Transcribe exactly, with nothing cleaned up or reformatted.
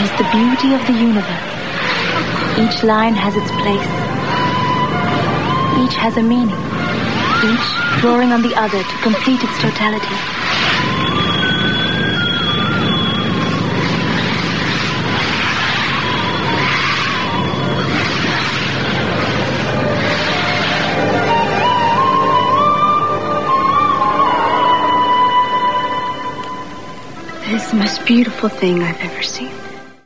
is the beauty of the universe. Each line has its place. Each has a meaning. Each drawing on the other to complete its totality. It is the most beautiful thing I've ever seen.